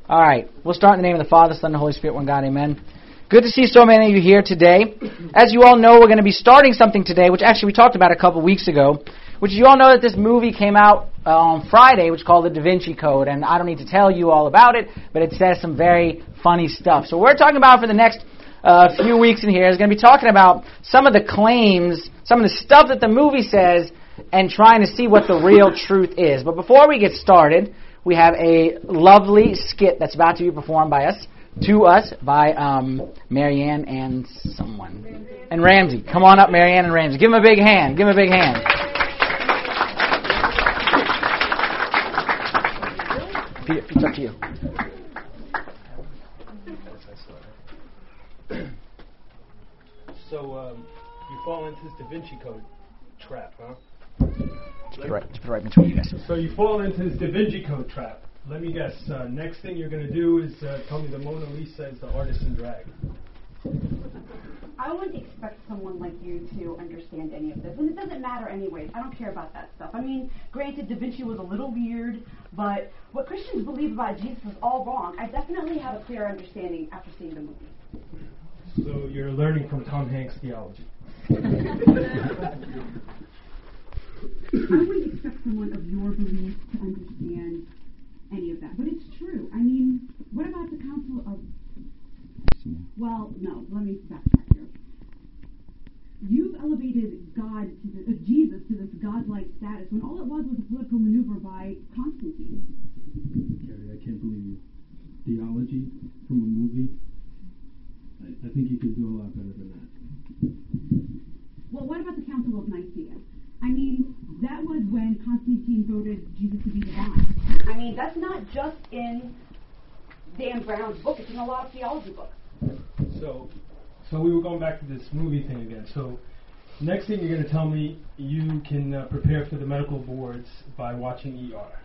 All right, we'll start in the name of the Father, Son, and the Holy Spirit, one God, amen. Good to see so many of you here today. As you all know, we're going to be starting something today, which actually we talked about a couple weeks ago, which you all know that this movie came out on Friday, which is called The Da Vinci Code, and I don't need to tell you all about it, but it says some very funny stuff. So we're talking about for the next few weeks in here is going to be talking about some of the claims, some of the stuff that the movie says, and trying to see what the real truth is. But before we get started, we have a lovely skit that's about to be performed by us, by Marianne and someone. And Ramsey. Come on up, Marianne and Ramsey. Give them a big hand. Give them a big hand. Peter, it's up to you. So, you fall into this Da Vinci Code trap, huh? Just put it right between you guys. So you fall into this Da Vinci Code trap. Let me guess. Next thing you're going to do is tell me the Mona Lisa is the artist in drag. I wouldn't expect someone like you to understand any of this. And it doesn't matter anyways. I don't care about that stuff. I mean, granted, Da Vinci was a little weird, but what Christians believe about Jesus is all wrong. I definitely have a clear understanding after seeing the movie. So you're learning from Tom Hanks' theology. I wouldn't expect someone of your beliefs to understand any of that, but it's true. I mean, what about the Council of... Well, no, let me backtrack here. You've elevated Jesus to this godlike status when all it was a political maneuver by Constantine. Carrie, I can't believe you. Theology from a movie? I think you could do a lot better than that. Well, what about the Council of Nicaea? I mean, that was when Constantine voted Jesus to be divine. I mean, that's not just in Dan Brown's book. It's in a lot of theology books. So we were going back to this movie thing again. So next thing you're going to tell me you can prepare for the medical boards by watching ER.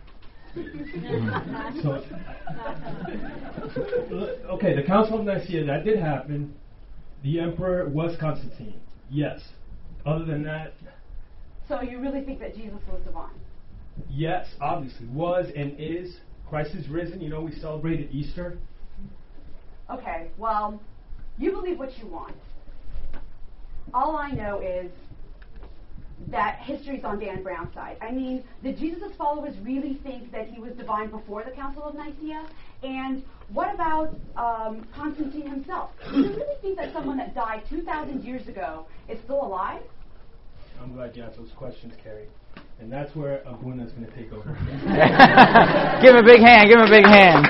Okay, the Council of Nicaea, that did happen. The emperor was Constantine. Yes. Other than that... So you really think that Jesus was divine? Yes, obviously. Was and is. Christ is risen. You know, we celebrated Easter. Okay, well, you believe what you want. All I know is that history's on Dan Brown's side. I mean, did Jesus' followers really think that he was divine before the Council of Nicaea? And what about Constantine himself? Do you really think that someone that died 2,000 years ago is still alive? I'm glad you asked those questions, Carrie. And that's where Abuna's going to take over. Give him a big hand. Give him a big hand.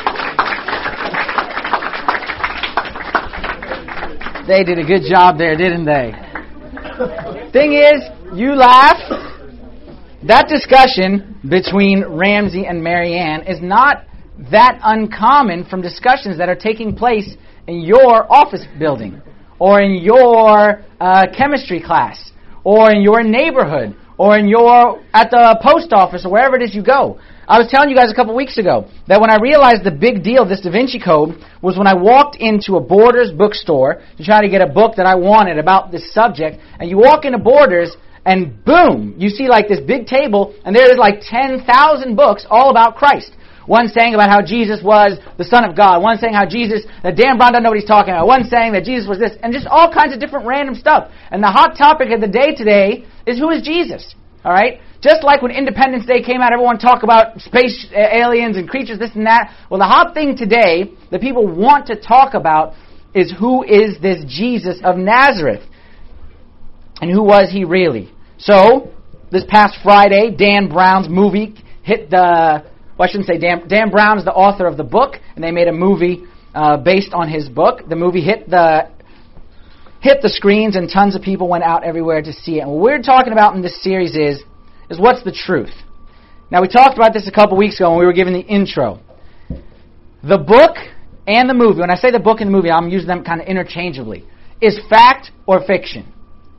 They did a good job there, didn't they? Thing is, you laugh. That discussion between Ramsey and Marianne is not that uncommon from discussions that are taking place in your office building or in your chemistry class or in your neighborhood or at the post office or wherever it is you go. I was telling you guys a couple weeks ago that when I realized the big deal of this Da Vinci Code was when I walked into a Borders bookstore to try to get a book that I wanted about this subject, and you walk into Borders and boom, you see like this big table and there is like 10,000 books all about Christ. One saying about how Jesus was the Son of God. One saying how that Dan Brown doesn't know what he's talking about. One saying that Jesus was this. And just all kinds of different random stuff. And the hot topic of the day today is who is Jesus? All right? Just like when Independence Day came out, everyone talked about space aliens and creatures, this and that. Well, the hot thing today that people want to talk about is who is this Jesus of Nazareth? And who was he really? So, this past Friday, Dan Brown's movie hit the... Well, I shouldn't say Dan Brown is the author of the book, and they made a movie based on his book. The movie hit the screens, and tons of people went out everywhere to see it. And what we're talking about in this series is what's the truth. Now, we talked about this a couple weeks ago when we were giving the intro. The book and the movie, when I say the book and the movie, I'm using them kind of interchangeably, is fact or fiction?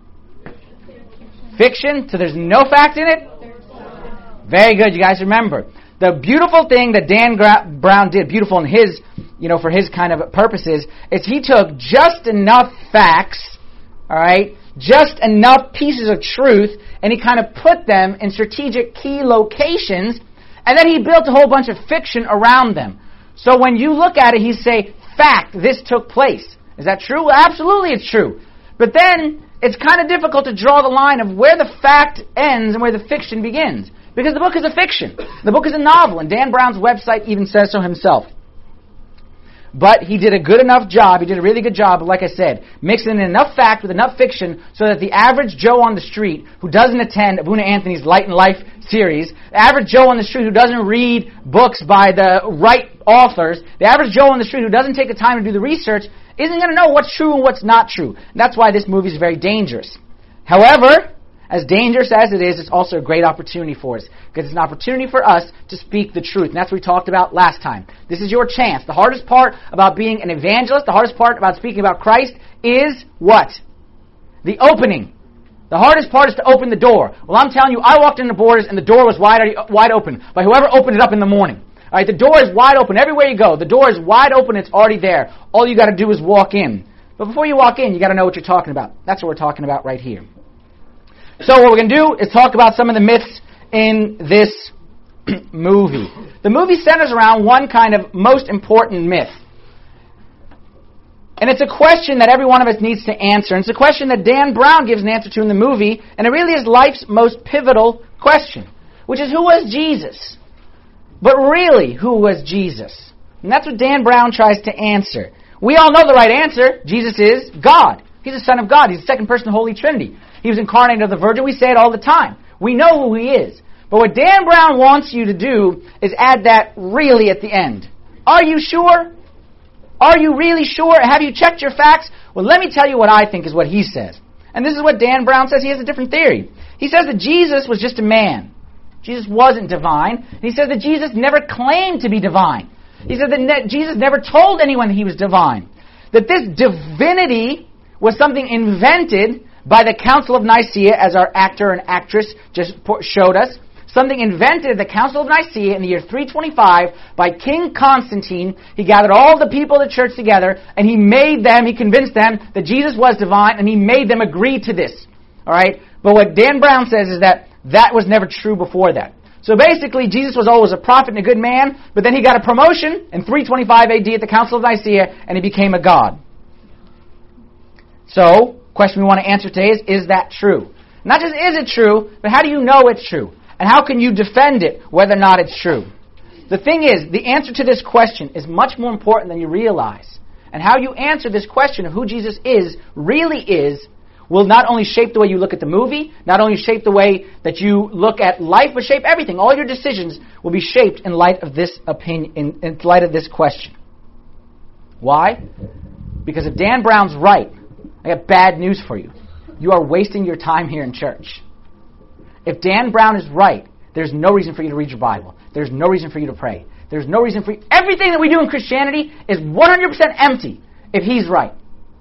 Fiction, so there's no fact in it? Very good, you guys remember. The beautiful thing that Dan Brown did, beautiful in his, for his kind of purposes, is he took just enough facts, all right, just enough pieces of truth, and he kind of put them in strategic key locations, and then he built a whole bunch of fiction around them. So when you look at it, he say, fact, this took place. Is that true? Well, absolutely it's true. But then it's kind of difficult to draw the line of where the fact ends and where the fiction begins. Because the book is a fiction. The book is a novel, and Dan Brown's website even says so himself. But he did a good enough job, he did a really good job, like I said, mixing in enough fact with enough fiction so that the average Joe on the street who doesn't attend Abuna Anthony's Light and Life series, the average Joe on the street who doesn't read books by the right authors, the average Joe on the street who doesn't take the time to do the research, isn't going to know what's true and what's not true. And that's why this movie is very dangerous. However, as dangerous as it is, it's also a great opportunity for us. Because it's an opportunity for us to speak the truth. And that's what we talked about last time. This is your chance. The hardest part about being an evangelist, the hardest part about speaking about Christ is what? The opening. The hardest part is to open the door. Well, I'm telling you, I walked in the Borders and the door was wide open by whoever opened it up in the morning. All right, the door is wide open everywhere you go. The door is wide open. It's already there. All you got to do is walk in. But before you walk in, you got to know what you're talking about. That's what we're talking about right here. So what we're going to do is talk about some of the myths in this movie. The movie centers around one kind of most important myth. And it's a question that every one of us needs to answer. And it's a question that Dan Brown gives an answer to in the movie. And it really is life's most pivotal question, which is, who was Jesus? But really, who was Jesus? And that's what Dan Brown tries to answer. We all know the right answer. Jesus is God. He's the Son of God. He's the second person of the Holy Trinity. He was incarnated of the Virgin. We say it all the time. We know who He is. But what Dan Brown wants you to do is add that really at the end. Are you sure? Are you really sure? Have you checked your facts? Well, let me tell you what I think is what he says. And this is what Dan Brown says. He has a different theory. He says that Jesus was just a man. Jesus wasn't divine. He says that Jesus never claimed to be divine. He said that Jesus never told anyone that He was divine. That this divinity was something invented by the Council of Nicaea, as our actor and actress just showed us. Something invented at the Council of Nicaea in the year 325 by King Constantine. He gathered all the people of the church together, and he convinced them that Jesus was divine, and he made them agree to this. All right? But what Dan Brown says is that was never true before that. So basically, Jesus was always a prophet and a good man, but then he got a promotion in 325 AD at the Council of Nicaea, and he became a god. So, question we want to answer today is that true? Not just is it true, but how do you know it's true? And how can you defend it whether or not it's true? The thing is, the answer to this question is much more important than you realize. And how you answer this question of who Jesus really is, will not only shape the way you look at the movie, not only shape the way that you look at life, but shape everything. All your decisions will be shaped in light of this opinion, in light of this question. Why? Because if Dan Brown's right, I got bad news for you. You are wasting your time here in church. If Dan Brown is right, there's no reason for you to read your Bible. There's no reason for you to pray. There's no reason for you. Everything that we do in Christianity is 100% empty if he's right.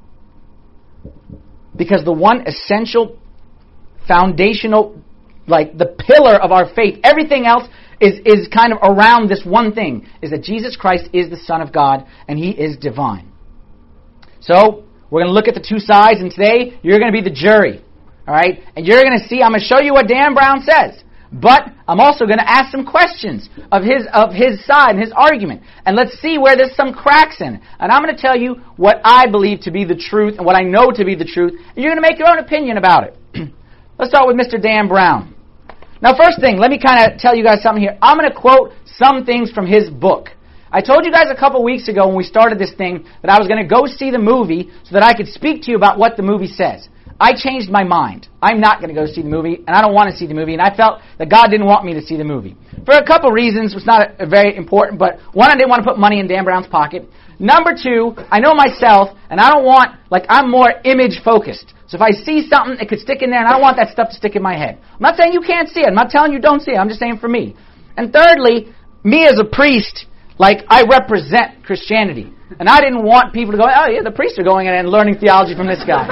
Because the one essential, foundational, like the pillar of our faith, everything else is kind of around this one thing, is that Jesus Christ is the Son of God and He is divine. So, we're going to look at the two sides, and today you're going to be the jury. All right? And you're going to see, I'm going to show you what Dan Brown says. But I'm also going to ask some questions of his side and his argument. And let's see where there's some cracks in. And I'm going to tell you what I believe to be the truth and what I know to be the truth. And you're going to make your own opinion about it. Let's start with Mr. Dan Brown. Now, first thing, let me kind of tell you guys something here. I'm going to quote some things from his book. I told you guys a couple weeks ago when we started this thing that I was going to go see the movie so that I could speak to you about what the movie says. I changed my mind. I'm not going to go see the movie, and I don't want to see the movie, and I felt that God didn't want me to see the movie. For a couple reasons, it's not very important, but one, I didn't want to put money in Dan Brown's pocket. Number two, I know myself, and I don't want, I'm more image-focused. So if I see something, it could stick in there, and I don't want that stuff to stick in my head. I'm not saying you can't see it. I'm not telling you don't see it. I'm just saying for me. And thirdly, me as a priest, I represent Christianity. And I didn't want people to go, oh yeah, the priests are going in and learning theology from this guy.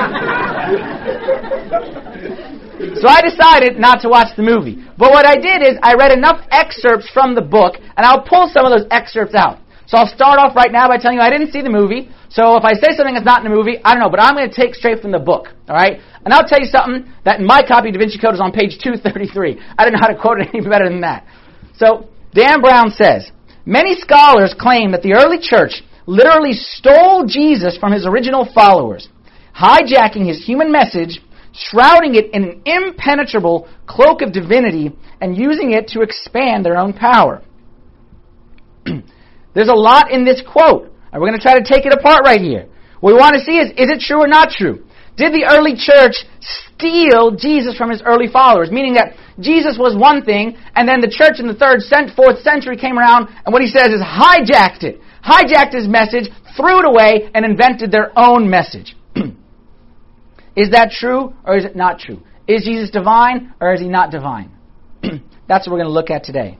So I decided not to watch the movie. But what I did is I read enough excerpts from the book, and I'll pull some of those excerpts out. So I'll start off right now by telling you I didn't see the movie. So if I say something that's not in the movie, I don't know, but I'm going to take straight from the book. All right? And I'll tell you something that in my copy of Da Vinci Code is on page 233. I didn't know how to quote it any better than that. So Dan Brown says, Many scholars claim that the early church literally stole Jesus from his original followers, hijacking his human message, shrouding it in an impenetrable cloak of divinity, and using it to expand their own power. There's a lot in this quote, and we're going to try to take it apart right here. What we want to see is it true or not true? Did the early church steal Jesus from his early followers? Meaning that Jesus was one thing, and then the church in the 4th century came around, and what he says is hijacked it. Hijacked his message, threw it away, and invented their own message. Is that true, or is it not true? Is Jesus divine, or is he not divine? That's what we're going to look at today.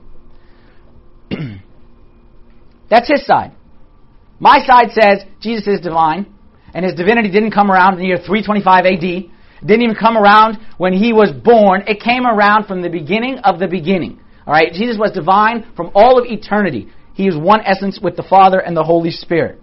That's his side. My side says Jesus is divine, and his divinity didn't come around in the year 325 AD. It didn't even come around when he was born. It came around from the beginning of the beginning. All right, Jesus was divine from all of eternity. He is one essence with the Father and the Holy Spirit.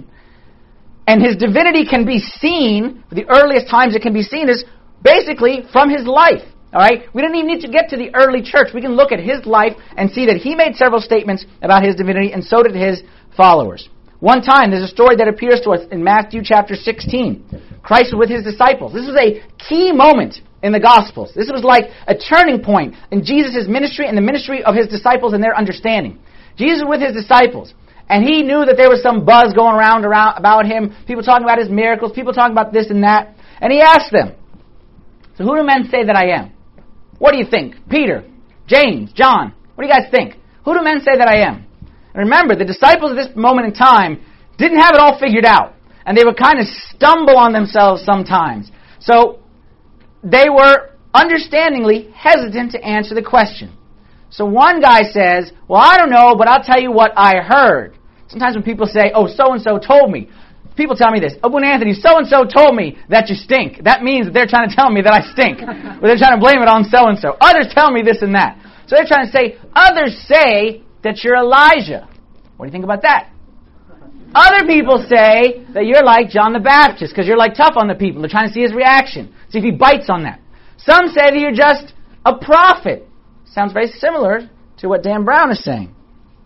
And his divinity can be seen, the earliest times it can be seen is basically from his life. All right? We don't even need to get to the early church. We can look at his life and see that he made several statements about his divinity, and so did his followers. One time, there's a story that appears to us in Matthew chapter 16. Christ was with his disciples. This was a key moment in the Gospels. This was like a turning point in Jesus' ministry and the ministry of his disciples and their understanding. Jesus was with his disciples, and he knew that there was some buzz going around about him, people talking about his miracles, people talking about this and that, and he asked them, so who do men say that I am? What do you think? Peter, James, John, what do you guys think? Who do men say that I am? And remember, the disciples at this moment in time didn't have it all figured out, and they would kind of stumble on themselves sometimes. So they were understandingly hesitant to answer the question. So one guy says, well, I don't know, but I'll tell you what I heard. Sometimes when people say, oh, so-and-so told me. People tell me this. Oh, when Anthony, so-and-so told me that you stink. That means that they're trying to tell me that I stink. Or they're trying to blame it on so-and-so. Others tell me this and that. So they're trying to say, others say that you're Elijah. What do you think about that? Other people say that you're like John the Baptist because you're like tough on the people. They're trying to see his reaction. See if he bites on that. Some say that you're just a prophet. Sounds very similar to what Dan Brown is saying.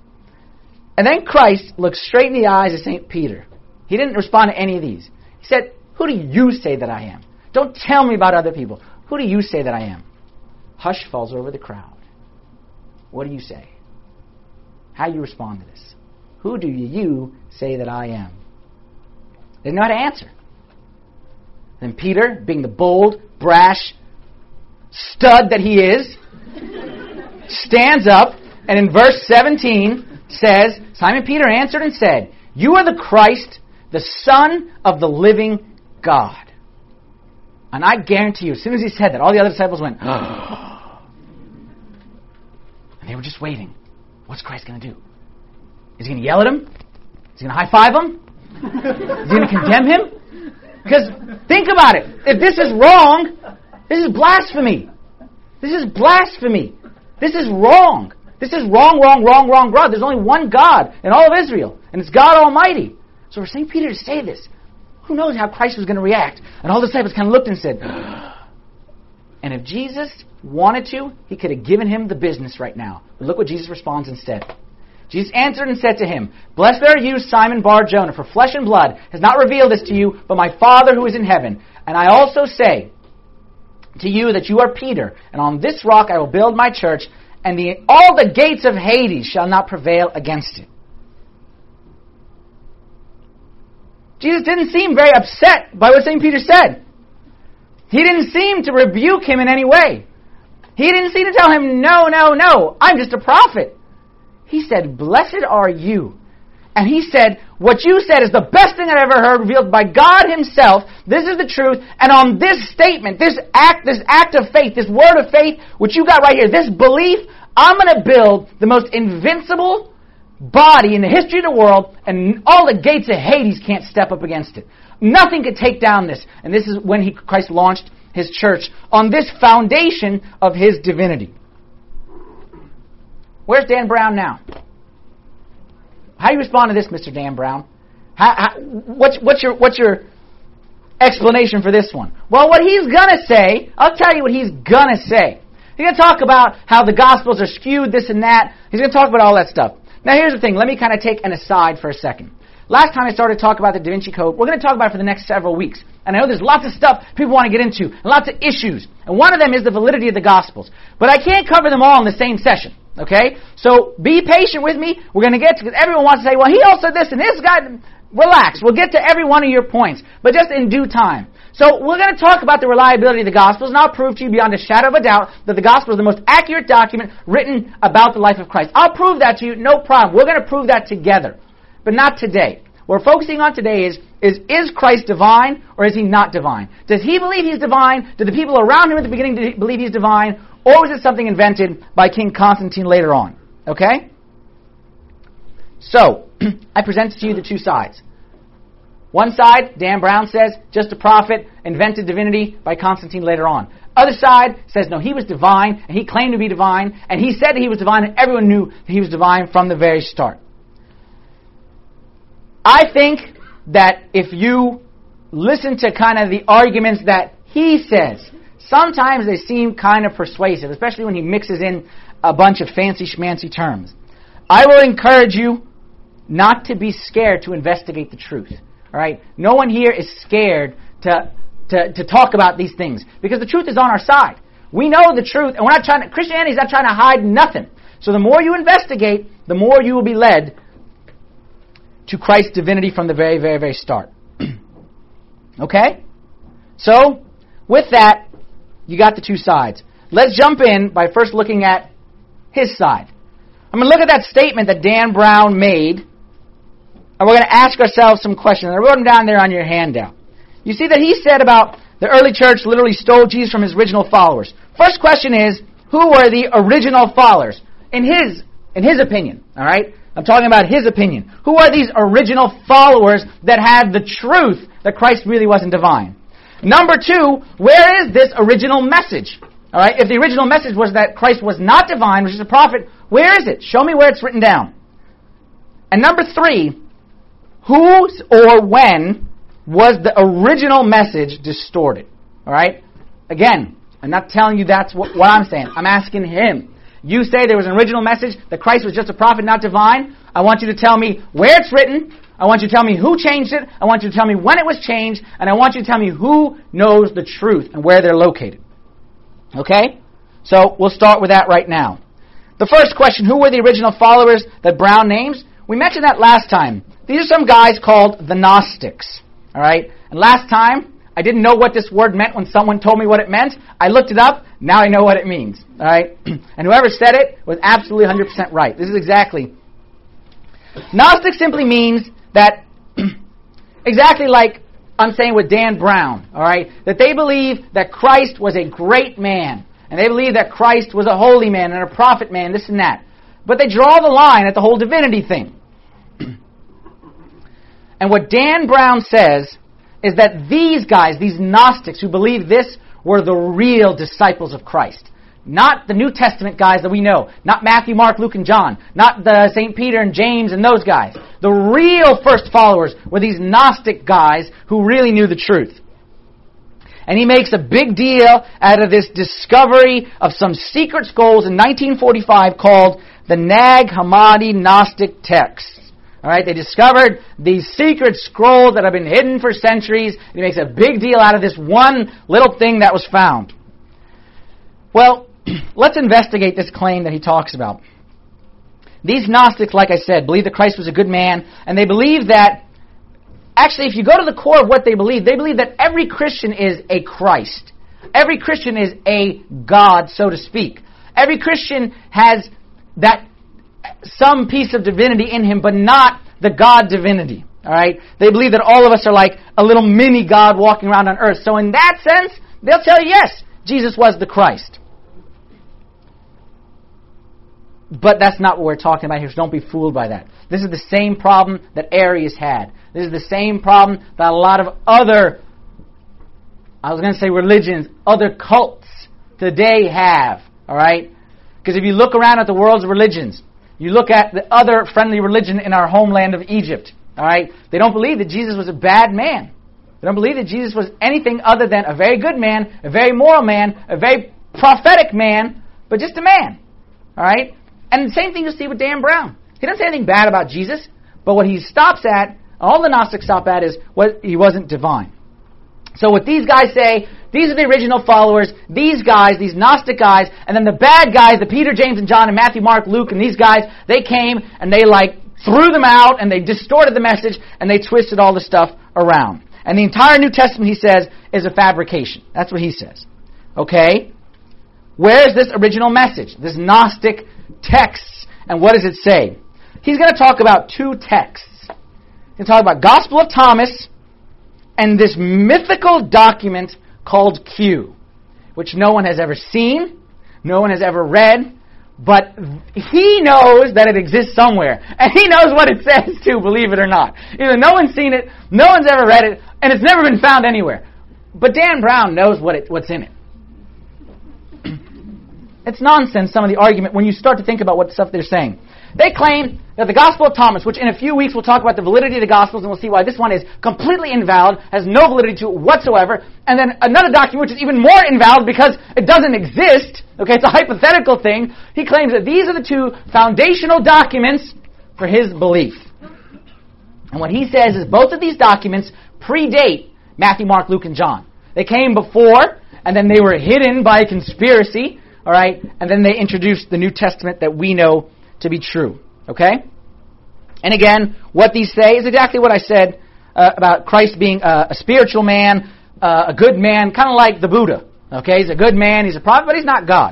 And then Christ looked straight in the eyes of St. Peter. He didn't respond to any of these. He said, who do you say that I am? Don't tell me about other people. Who do you say that I am? Hush falls over the crowd. What do you say? How do you respond to this? Who do you say that I am? They didn't know how to answer. Then Peter, being the bold, brash stud that he is, stands up and in verse 17 says, Simon Peter answered and said, you are the Christ, the Son of the living God. And I guarantee you, as soon as he said that, all the other disciples went, oh. And they were just waiting. What's Christ going to do? Is he going to yell at him? Is he going to high-five him? Is he going to condemn him? Because think about it. If this is wrong, this is blasphemy. This is blasphemy. This is wrong. This is wrong. There's only one God in all of Israel, and it's God Almighty. So for St. Peter to say this, who knows how Christ was going to react? And all the disciples kind of looked and said, and if Jesus wanted to, he could have given him the business right now. But look what Jesus responds instead. Jesus answered and said to him, blessed are you, Simon Bar-Jonah, for flesh and blood has not revealed this to you, but my Father who is in heaven. And I also say to you that you are Peter, and on this rock I will build my church, and all the gates of Hades shall not prevail against it. Jesus didn't seem very upset by what St. Peter said. He didn't seem to rebuke him in any way. He didn't seem to tell him, no, I'm just a prophet. He said, blessed are you. And he said, what you said is the best thing I've ever heard, revealed by God himself. This is the truth. And on this statement, this act of faith, this word of faith, which you got right here, this belief, I'm going to build the most invincible body in the history of the world, and all the gates of Hades can't step up against it. Nothing could take down this. And this is when Christ launched his church on this foundation of his divinity. Where's Dan Brown now? How do you respond to this, Mr. Dan Brown? What's your explanation for this one? Well, what he's going to say, I'll tell you what he's going to say. He's going to talk about how the Gospels are skewed, this and that. He's going to talk about all that stuff. Now here's the thing. Let me kind of take an aside for a second. Last time I started to talk about the Da Vinci Code, we're going to talk about it for the next several weeks. And I know there's lots of stuff people want to get into, and lots of issues. And one of them is the validity of the Gospels. But I can't cover them all in the same session. Okay? So be patient with me. We're going to get to, because everyone wants to say, well, he also this and this guy. Relax. We'll get to every one of your points, but just in due time. So we're going to talk about the reliability of the Gospels, and I'll prove to you beyond a shadow of a doubt that the Gospel is the most accurate document written about the life of Christ. I'll prove that to you, no problem. We're going to prove that together, but not today. What we're focusing on today is Christ divine, or is he not divine? Does he believe he's divine? Do the people around him at the beginning believe he's divine? Or was it something invented by King Constantine later on? Okay? So, I present to you the two sides. One side, Dan Brown says, just a prophet, invented divinity by Constantine later on. Other side says, no, he was divine, and he claimed to be divine, and he said that he was divine, and everyone knew that he was divine from the very start. I think that if you listen to kind of the arguments that he says, sometimes they seem kind of persuasive, especially when he mixes in a bunch of fancy schmancy terms. I will encourage you not to be scared to investigate the truth. All right? No one here is scared to talk about these things, because the truth is on our side. We know the truth, and Christianity is not trying to hide nothing. So the more you investigate, the more you will be led to Christ's divinity from the very, very, very start. Okay? So, with that, you got the two sides. Let's jump in by first looking at his side. I'm going to look at that statement that Dan Brown made, and we're going to ask ourselves some questions. I wrote them down there on your handout. You see that he said about the early church literally stole Jesus from his original followers. First question is, who were the original followers? In his opinion, all right? I'm talking about his opinion. Who are these original followers that had the truth that Christ really wasn't divine? Number two, where is this original message? All right, if the original message was that Christ was not divine, which is a prophet, where is it? Show me where it's written down. And number three, whose or when was the original message distorted? All right? Again, I'm not telling you that's what I'm saying. I'm asking him. You say there was an original message that Christ was just a prophet, not divine. I want you to tell me where it's written. I want you to tell me who changed it. I want you to tell me when it was changed. And I want you to tell me who knows the truth and where they're located. Okay? So we'll start with that right now. The first question, who were the original followers that Brown names? We mentioned that last time. These are some guys called the Gnostics. All right? And last time, I didn't know what this word meant when someone told me what it meant. I looked it up. Now I know what it means. All right? And whoever said it was absolutely 100% right. This is exactly. Gnostic simply means that, exactly like I'm saying with Dan Brown, all right, that they believe that Christ was a great man, and they believe that Christ was a holy man and a prophet man, this and that. But they draw the line at the whole divinity thing. And what Dan Brown says is that these guys, these Gnostics who believe this, were the real disciples of Christ. Not the New Testament guys that we know. Not Matthew, Mark, Luke, and John. Not the St. Peter and James and those guys. The real first followers were these Gnostic guys who really knew the truth. And he makes a big deal out of this discovery of some secret scrolls in 1945 called the Nag Hammadi Gnostic Texts. All right, they discovered these secret scrolls that have been hidden for centuries. And he makes a big deal out of this one little thing that was found. Well, let's investigate this claim that he talks about. These Gnostics, like I said, believe that Christ was a good man, and they believe that, actually, if you go to the core of what they believe that every Christian is a Christ. Every Christian is a God, so to speak. Every Christian has that some piece of divinity in him, but not the God divinity. All right? They believe that all of us are like a little mini God walking around on earth. So in that sense, they'll tell you, yes, Jesus was the Christ. But that's not what we're talking about here, so don't be fooled by that. This is the same problem that Arius had. This is the same problem that a lot of other, I was going to say religions, other cults today have. All right? Because if you look around at the world's religions, you look at the other friendly religion in our homeland of Egypt, all right? They don't believe that Jesus was a bad man. They don't believe that Jesus was anything other than a very good man, a very moral man, a very prophetic man, but just a man, all right? And the same thing you'll see with Dan Brown. He doesn't say anything bad about Jesus, but what he stops at, all the Gnostics stop at, is what he wasn't divine. So what these guys say, these are the original followers, these guys, these Gnostic guys, and then the bad guys, the Peter, James, and John, and Matthew, Mark, Luke, and these guys, they came and they threw them out, and they distorted the message, and they twisted all the stuff around. And the entire New Testament, he says, is a fabrication. That's what he says. Okay? Where is this original message? This Gnostic text, and what does it say? He's going to talk about two texts. He's going to talk about Gospel of Thomas and this mythical document called Q, which no one has ever seen, no one has ever read, but he knows that it exists somewhere. And he knows what it says too, believe it or not. Either no one's seen it, no one's ever read it, and it's never been found anywhere. But Dan Brown knows what's in it. It's nonsense, some of the argument, when you start to think about what stuff they're saying. They claim that the Gospel of Thomas, which in a few weeks we'll talk about the validity of the Gospels, and we'll see why this one is completely invalid, has no validity to it whatsoever, and then another document which is even more invalid because it doesn't exist, okay, it's a hypothetical thing. He claims that these are the two foundational documents for his belief. And what he says is both of these documents predate Matthew, Mark, Luke, and John. They came before, and then they were hidden by conspiracy, all right, and then they introduced the New Testament that we know to be true. Okay? And again, what these say is exactly what I said about Christ being a spiritual man, a good man, kind of like the Buddha. Okay? He's a good man, he's a prophet, but he's not God.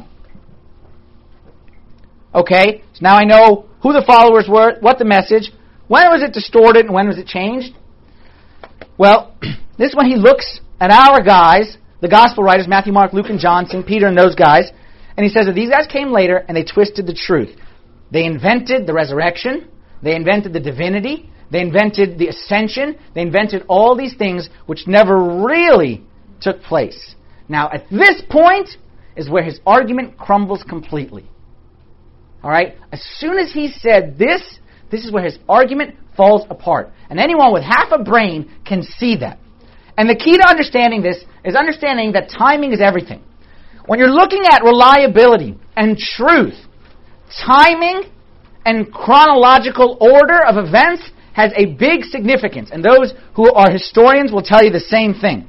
Okay? So now I know who the followers were, what the message, when was it distorted, and when was it changed? Well, this is when he looks at our guys, the gospel writers, Matthew, Mark, Luke, and John, St. Peter, and those guys, and he says that these guys came later and they twisted the truth. They invented the resurrection. They invented the divinity. They invented the ascension. They invented all these things which never really took place. Now, at this point is where his argument crumbles completely. All right? As soon as he said this is where his argument falls apart. And anyone with half a brain can see that. And the key to understanding this is understanding that timing is everything. When you're looking at reliability and truth, timing and chronological order of events has a big significance. And those who are historians will tell you the same thing.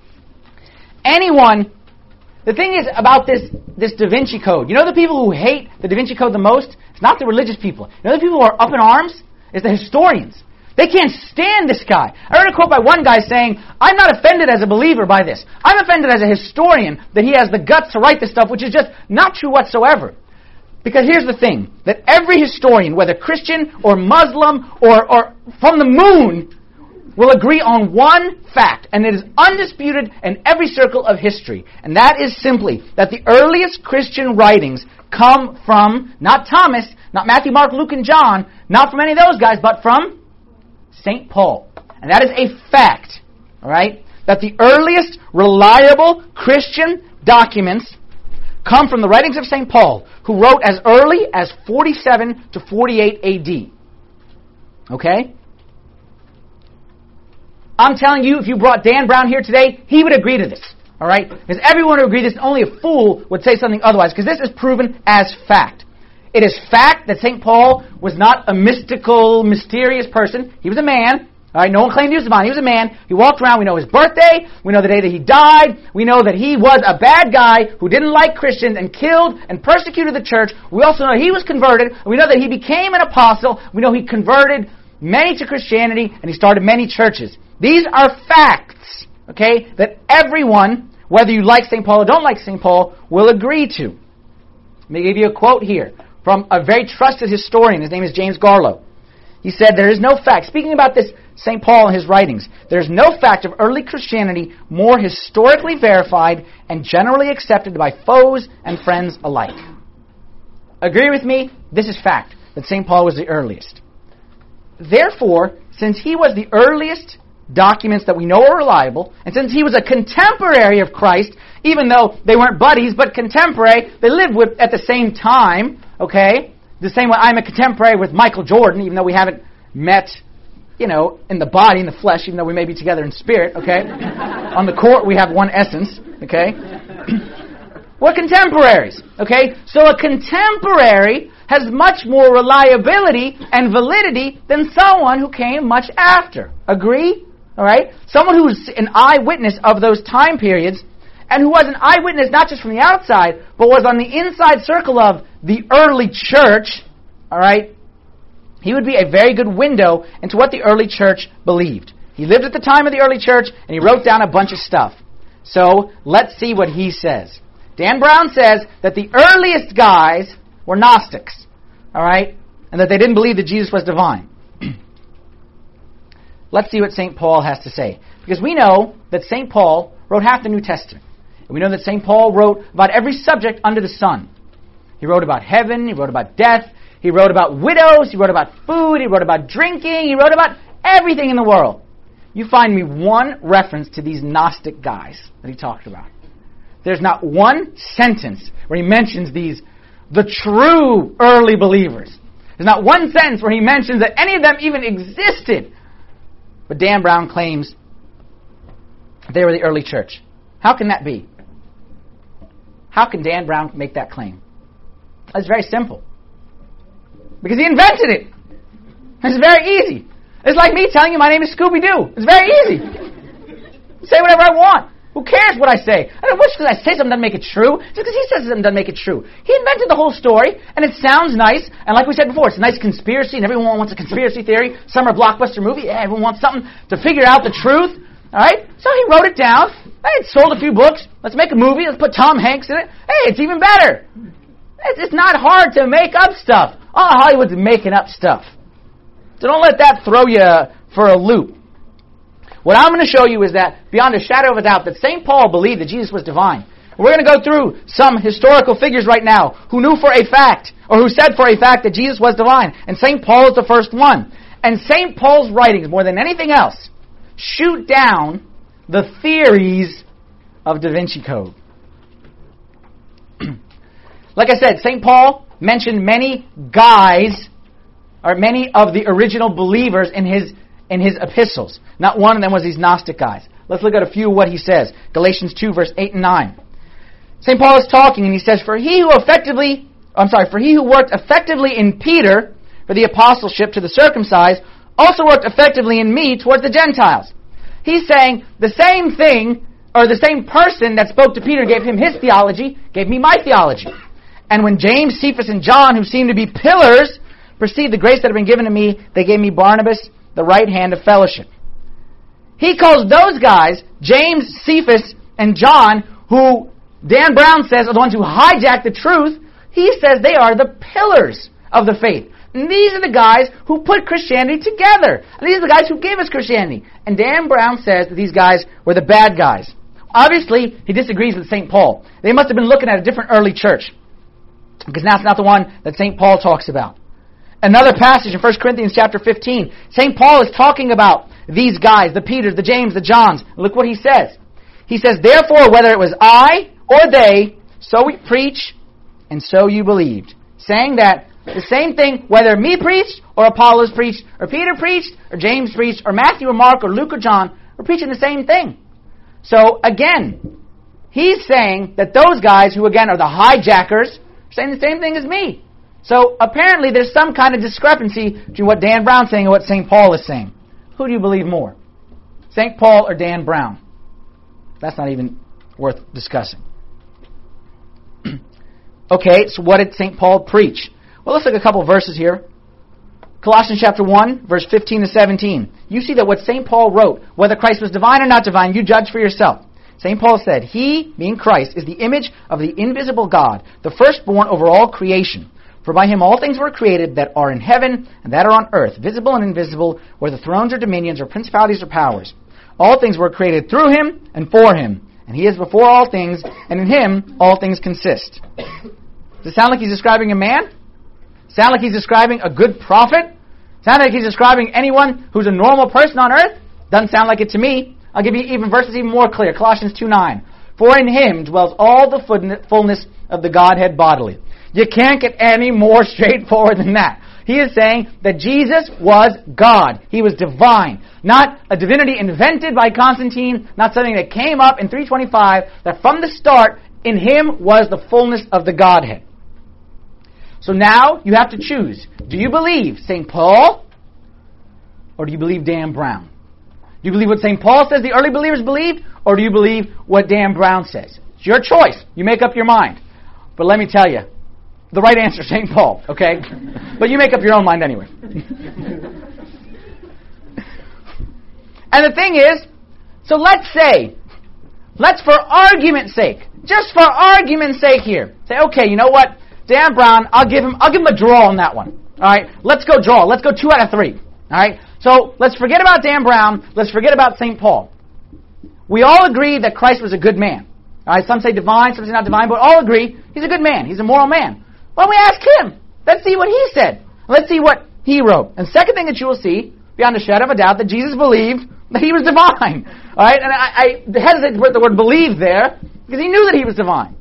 The thing is about this Da Vinci Code. You know the people who hate the Da Vinci Code the most? It's not the religious people. You know the people who are up in arms? It's the historians. They can't stand this guy. I heard a quote by one guy saying, I'm not offended as a believer by this. I'm offended as a historian that he has the guts to write this stuff, which is just not true whatsoever. Because here's the thing, that every historian, whether Christian or Muslim or from the moon, will agree on one fact, and it is undisputed in every circle of history. And that is simply that the earliest Christian writings come from, not Thomas, not Matthew, Mark, Luke, and John, not from any of those guys, but from St. Paul. And that is a fact, all right? That the earliest reliable Christian documents come from the writings of St. Paul, who wrote as early as 47 to 48 AD. Okay? I'm telling you, if you brought Dan Brown here today, he would agree to this. All right? Because everyone would agree to this, only a fool would say something otherwise, because this is proven as fact. It is fact that St. Paul was not a mystical, mysterious person. He was a man. All right, no one claimed he was divine. He was a man. He walked around. We know his birthday. We know the day that he died. We know that he was a bad guy who didn't like Christians and killed and persecuted the church. We also know he was converted. We know that he became an apostle. We know he converted many to Christianity and he started many churches. These are facts, okay, that everyone, whether you like St. Paul or don't like St. Paul, will agree to. Let me give you a quote here from a very trusted historian. His name is James Garlow. He said, there is no fact, speaking about this St. Paul and his writings, there is no fact of early Christianity more historically verified and generally accepted by foes and friends alike. Agree with me? This is fact, that St. Paul was the earliest. Therefore, since he was the earliest documents that we know are reliable, and since he was a contemporary of Christ, even though they weren't buddies, but contemporary, they lived with at the same time, okay? The same way I'm a contemporary with Michael Jordan, even though we haven't met, in the body, in the flesh, even though we may be together in spirit, okay? On the court, we have one essence, okay? We're contemporaries, okay? So a contemporary has much more reliability and validity than someone who came much after. Agree? All right? Someone who's an eyewitness of those time periods and who was an eyewitness not just from the outside, but was on the inside circle of the early church, all right? He would be a very good window into what the early church believed. He lived at the time of the early church, and he wrote down a bunch of stuff. So, let's see what he says. Dan Brown says that the earliest guys were Gnostics, all right? And that they didn't believe that Jesus was divine. Let's see what St. Paul has to say. Because we know that St. Paul wrote half the New Testament. And we know that St. Paul wrote about every subject under the sun. He wrote about heaven, he wrote about death, he wrote about widows, he wrote about food, he wrote about drinking, he wrote about everything in the world. You find me one reference to these Gnostic guys that he talked about. There's not one sentence where he mentions the true early believers. There's not one sentence where he mentions that any of them even existed. But Dan Brown claims they were the early church. How can that be? How can Dan Brown make that claim? It's very simple. Because he invented it. It's very easy. It's like me telling you my name is Scooby-Doo. It's very easy. Say whatever I want. Who cares what I say? I don't wish because I say something doesn't make it true. Just because he says something doesn't make it true. He invented the whole story, and it sounds nice. And like we said before, it's a nice conspiracy, and everyone wants a conspiracy theory. Summer blockbuster movie. Yeah, everyone wants something to figure out the truth. All right? So he wrote it down. Hey, it sold a few books. Let's make a movie. Let's put Tom Hanks in it. Hey, it's even better. It's not hard to make up stuff. Oh, Hollywood's making up stuff. So don't let that throw you for a loop. What I'm going to show you is that, beyond a shadow of a doubt, that St. Paul believed that Jesus was divine. We're going to go through some historical figures right now who knew for a fact, or who said for a fact that Jesus was divine. And St. Paul is the first one. And St. Paul's writings, more than anything else, shoot down the theories of Da Vinci Code. Like I said, St. Paul mentioned many guys, or many of the original believers in his epistles. Not one of them was these Gnostic guys. Let's look at a few of what he says. Galatians 2, verse 8 and 9. St. Paul is talking, and he says, For he who worked effectively in Peter for the apostleship to the circumcised, also worked effectively in me towards the Gentiles. He's saying the same thing, or the same person that spoke to Peter, gave him his theology, gave me my theology. And when James, Cephas, and John, who seemed to be pillars, perceived the grace that had been given to me, they gave me Barnabas, the right hand of fellowship. He calls those guys, James, Cephas, and John, who Dan Brown says are the ones who hijacked the truth, he says they are the pillars of the faith. And these are the guys who put Christianity together. And these are the guys who gave us Christianity. And Dan Brown says that these guys were the bad guys. Obviously, he disagrees with St. Paul. They must have been looking at a different early church, because that's not the one that St. Paul talks about. Another passage in 1 Corinthians chapter 15, St. Paul is talking about these guys, the Peters, the James, the Johns. Look what he says. He says, Therefore, whether it was I or they, so we preach, and so you believed. Saying that the same thing, whether me preached, or Apollos preached, or Peter preached, or James preached, or Matthew, or Mark, or Luke, or John, we're preaching the same thing. So, again, he's saying that those guys, who again are the hijackers, are saying the same thing as me. So, apparently, there's some kind of discrepancy between what Dan Brown's saying and what St. Paul is saying. Who do you believe more? St. Paul or Dan Brown? That's not even worth discussing. Okay, so what did St. Paul preach? Well, let's look at a couple of verses here. Colossians chapter 1, verse 15 to 17. You see that what St. Paul wrote, whether Christ was divine or not divine, you judge for yourself. St. Paul said, He, being Christ, is the image of the invisible God, the firstborn over all creation. For by him all things were created that are in heaven and that are on earth, visible and invisible, whether thrones or dominions or principalities or powers. All things were created through him and for him. And he is before all things, and in him all things consist. Does it sound like he's describing a man? Sound like he's describing a good prophet? Sound like he's describing anyone who's a normal person on earth? Doesn't sound like it to me. I'll give you even verses even more clear. Colossians 2:9. For in him dwells all the fullness of the Godhead bodily. You can't get any more straightforward than that. He is saying that Jesus was God. He was divine. Not a divinity invented by Constantine, not something that came up in 325, that from the start, in him was the fullness of the Godhead. So now you have to choose. Do you believe St. Paul or do you believe Dan Brown? Do you believe what St. Paul says the early believers believed, or do you believe what Dan Brown says? It's your choice. You make up your mind. But let me tell you, the right answer is St. Paul, okay? But you make up your own mind anyway. And the thing is, so let's for argument's sake, just for argument's sake here, say, okay, you know what? Dan Brown, I'll give him a draw on that one. All right? Let's go draw. Let's go 2 out of 3. All right? So let's forget about Dan Brown. Let's forget about St. Paul. We all agree that Christ was a good man. All right? Some say divine, some say not divine, but all agree he's a good man. He's a moral man. Well, we ask him. Let's see what he said. Let's see what he wrote. And second thing that you will see, beyond a shadow of a doubt, that Jesus believed that he was divine. All right? And I hesitate to put the word believe there because he knew that he was divine.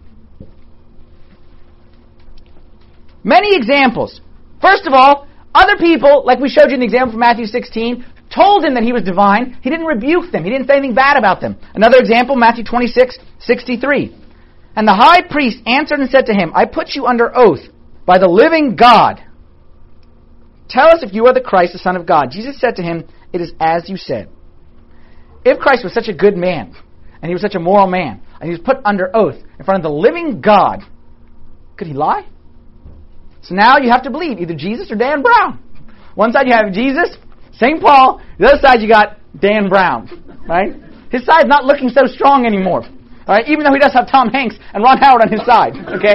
Many examples. First of all, other people, like we showed you an example from Matthew 16, told him that he was divine. He didn't rebuke them. He didn't say anything bad about them. Another example, Matthew 26:63. And the high priest answered and said to him, I put you under oath by the living God. Tell us if you are the Christ, the Son of God. Jesus said to him, it is as you said. If Christ was such a good man, and he was such a moral man, and he was put under oath in front of the living God, could he lie? So now you have to believe either Jesus or Dan Brown. One side you have Jesus, St. Paul. The other side you got Dan Brown. Right? His side's not looking so strong anymore. All right? Even though he does have Tom Hanks and Ron Howard on his side. Okay?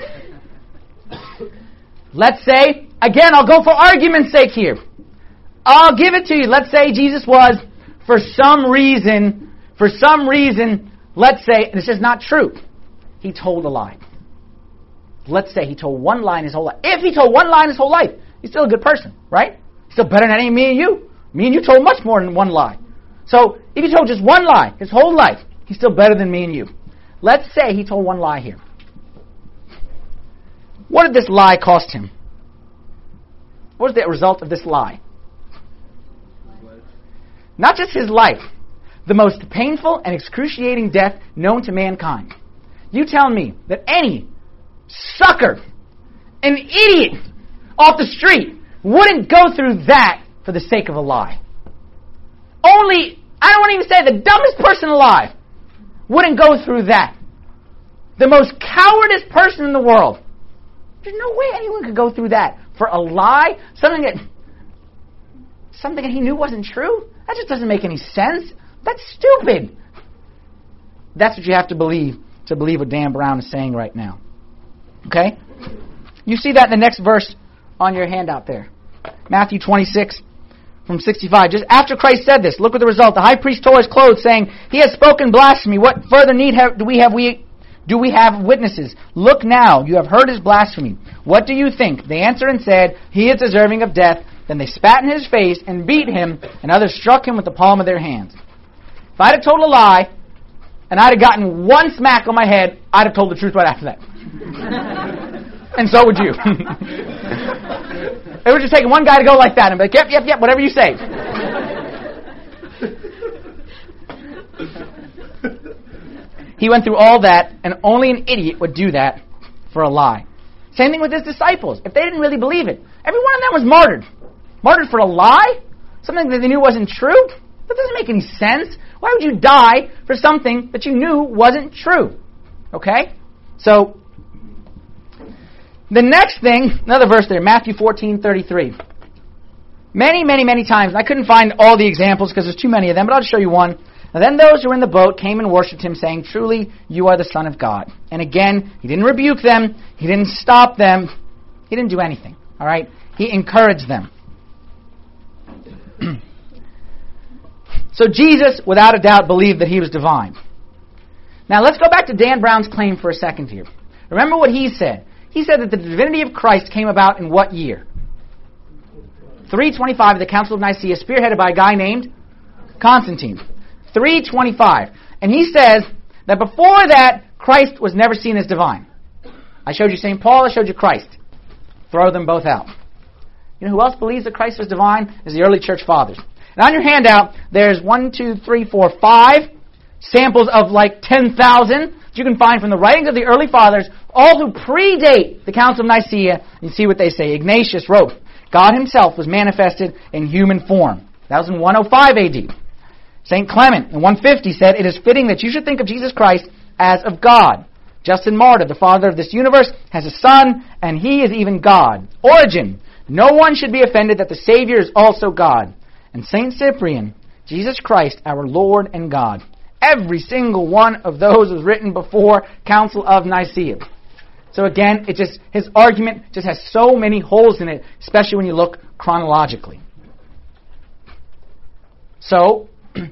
Let's say, again, I'll go for argument's sake here. I'll give it to you. Let's say Jesus was, for some reason, let's say, this is not true, he told a lie. Let's say he told one lie in his whole life. If he told one lie in his whole life, he's still a good person, right? He's still better than any me and you. Me and you told much more than one lie. So if he told just one lie his whole life, he's still better than me and you. Let's say he told one lie here. What did this lie cost him? What was the result of this lie? Not just his life, the most painful and excruciating death known to mankind. You tell me that any sucker, an idiot off the street wouldn't go through that for the sake of a lie. Only, I don't want to even say the dumbest person alive wouldn't go through that. The most cowardice person in the world. There's no way anyone could go through that for a lie, something that he knew wasn't true. That just doesn't make any sense. That's stupid. That's what you have to believe what Dan Brown is saying right now. Okay? You see that in the next verse on your handout there. Matthew 26 from 65. Just after Christ said this, look at the result. The high priest tore his clothes, saying, he has spoken blasphemy. What further need do we have witnesses? Look now, you have heard his blasphemy. What do you think? They answered and said, he is deserving of death. Then they spat in his face and beat him, and others struck him with the palm of their hands. If I'd have told a lie, and I'd have gotten one smack on my head, I'd have told the truth right after that. And so would you. It would just take one guy to go like that and be like, yep, whatever you say. He went through all that, and only an idiot would do that for a lie. Same thing with his disciples. If they didn't really believe it, every one of them was martyred. Martyred for a lie? Something that they knew wasn't true? That doesn't make any sense. Why would you die for something that you knew wasn't true? Okay? So, the next thing, another verse there, Matthew 14:33. Many times, I couldn't find all the examples because there's too many of them, but I'll just show you one. And then those who were in the boat came and worshipped him, saying, truly, you are the Son of God. And again, he didn't rebuke them. He didn't stop them. He didn't do anything. All right? He encouraged them. So Jesus, without a doubt, believed that he was divine. Now let's go back to Dan Brown's claim for a second here. Remember what he said. He said that the divinity of Christ came about in what year? 325 of the Council of Nicaea, spearheaded by a guy named Constantine. 325. And he says that before that, Christ was never seen as divine. I showed you St. Paul, I showed you Christ. Throw them both out. You know who else believes that Christ was divine? Is the early church fathers. And on your handout, there's 5 samples of like 10,000 that you can find from the writings of the early fathers, all who predate the Council of Nicaea, you see what they say. Ignatius wrote, God himself was manifested in human form. That was in 105 AD. St. Clement in 150 said, it is fitting that you should think of Jesus Christ as of God. Justin Martyr, the father of this universe, has a son, and he is even God. Origen, no one should be offended that the Savior is also God. And St. Cyprian, Jesus Christ, our Lord and God. Every single one of those was written before Council of Nicaea. So again, his argument just has so many holes in it, especially when you look chronologically. So,